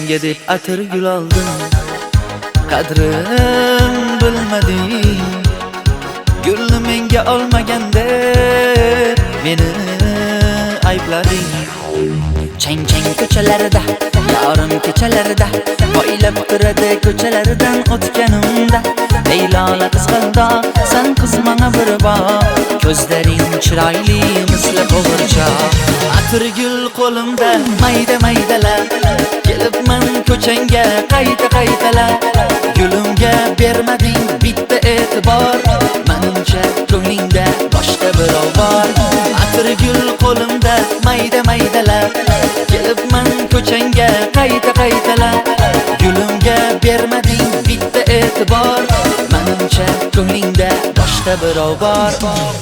senga deb atir gul oldim, qadrin bilmading. Gulni menga olmaganda meni ayblading. Chang chang ko'chalarida, yorim kechalarida, poylab turadi ko'chalaridan o'tganimda. Ey lola qizg'alda, sen qizmana bir bor, ko'zlaring chiroyli misli qo'g'ircha. Atir gul qo'limda mayda maydalar, kelibman ko'changga qayta qaytalar. Gulimga bermading bitta e'tibor, menimcha ko'nglingda boshqa birov bor. Atir gul qo'limda mayda maydalar, kelibman ko'changga qayta qaytalar. Gulimga bermading bitta e'tibor, menimcha ko'nglingda boshqa birov bor.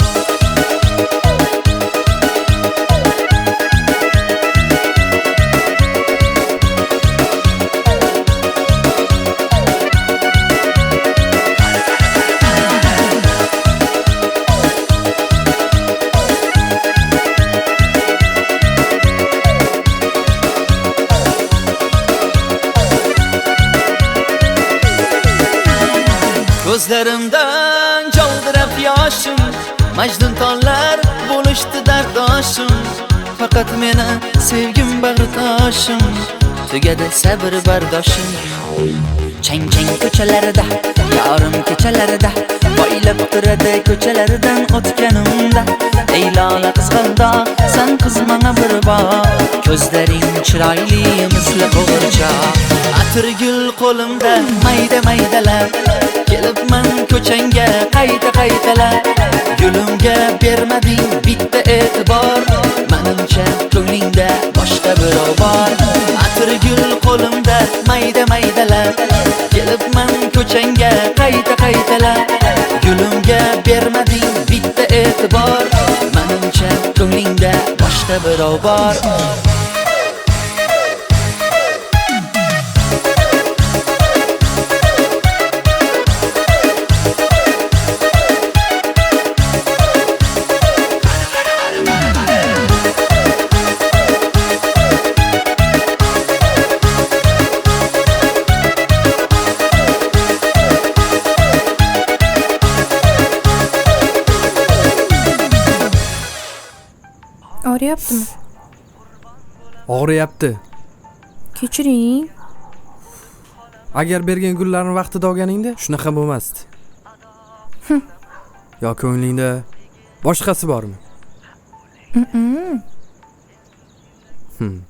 Gözlerimden jovdirab yoshim, Majnun tonlar bo'lishdi dardoshim. Faqat meni sevgim bag'ritoshim, tugadi sabr bardoshim. Chang chang ko'chalarida, yorim kechalarida, poylab turadi ko'chalaridan o'tganimda. Ey lola qizg'alda, sen qizmana bir bor, ko'zlaring chiroyli misli qo'g'ircha. Atir gul qo'limda mayda maydalar, kelibman ko'changga qayta qaytalar. Gulimga bermading bitta e'tibor, menimcha ko'nglingda boshqa birov bor. Atir gul qo'limda mayda maydalar, kelibman ko'changga qayta qaytalar. Gulimga bermading bitta e'tibor, menimcha ko'nglingda boshqa birov bor. Ağrıyaptımı? Og'riyapti. Kechiring. Agar bergan gullarni vaqtida olganingda shunaqa bo'lmasdi. Yo ko'nglingda boshqasi bormi?